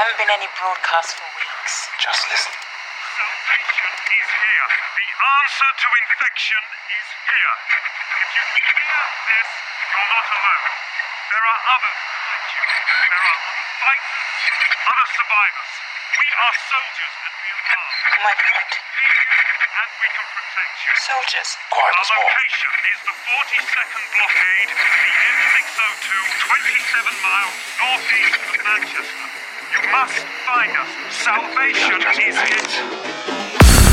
haven't been any broadcasts for weeks. Just listen. Salvation is here. The answer to infection is here. If you can hear this, you're not alone. There are others like you. There are other fighters, other survivors. We are soldiers and we are armed. Oh my God. And we can protect you. Soldiers. Quiet Our as more. location is the 42nd blockade, the M602, 27 miles northeast of Manchester. You must find us. Salvation Just is wait. here.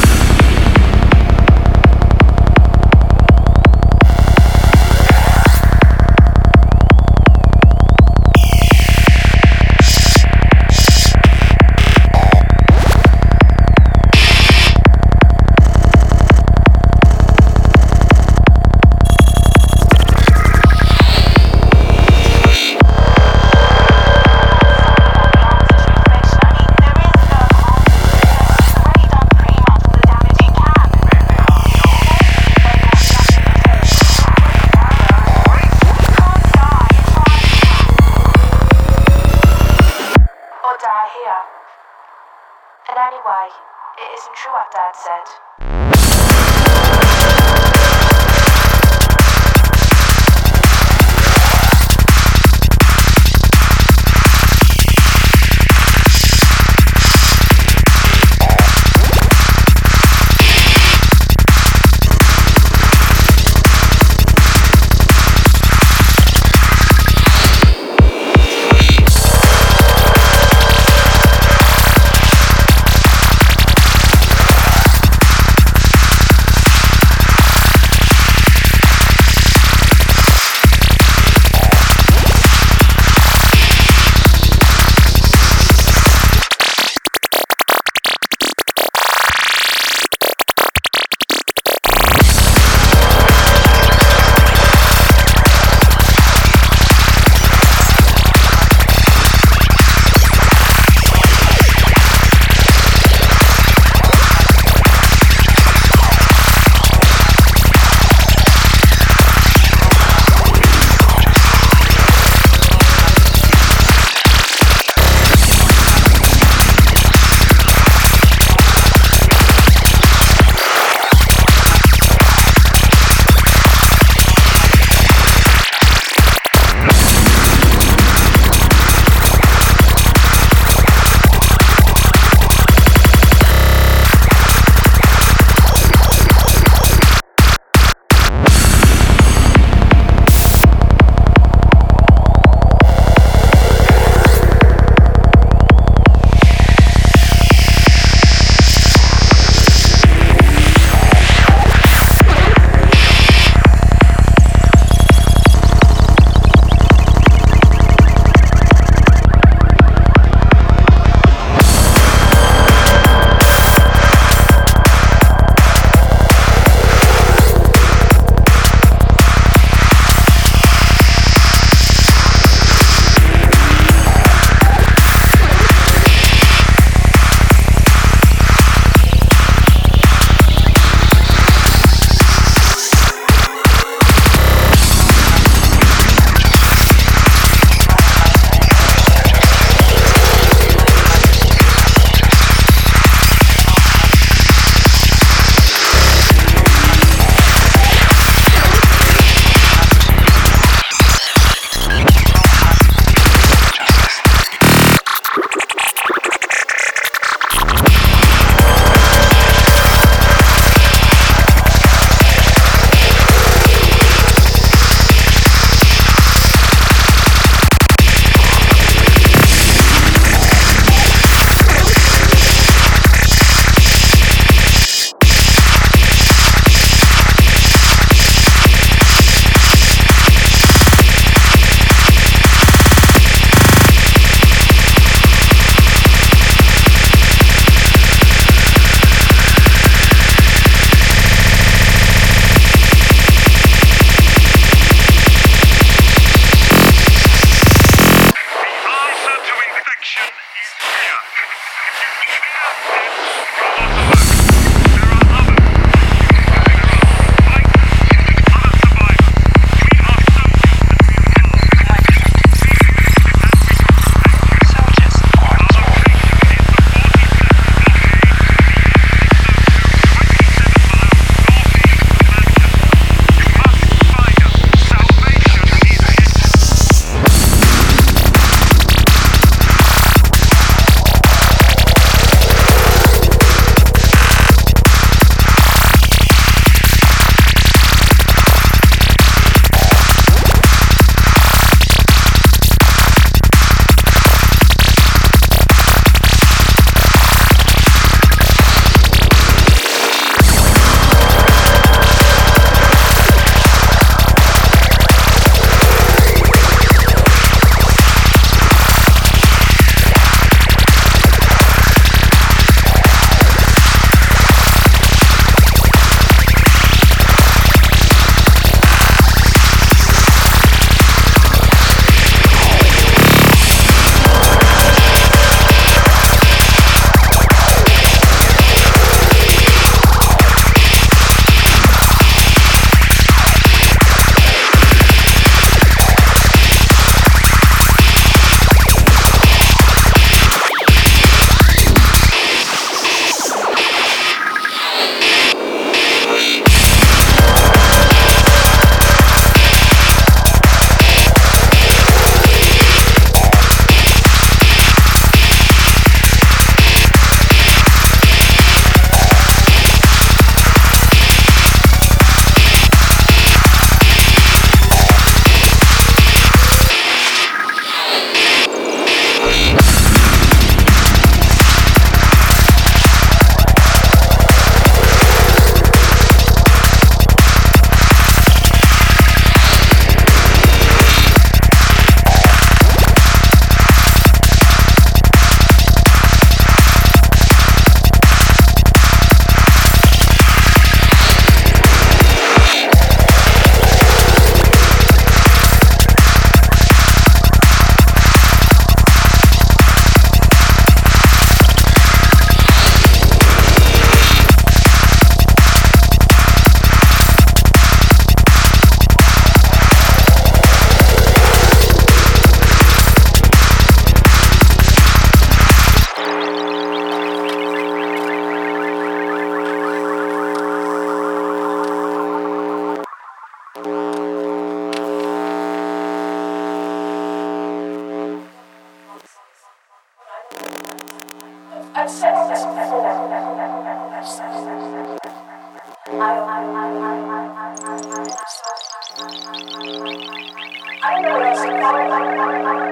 Die here. And anyway, it isn't true what Dad said. I've said this before. I don't know what else to call it.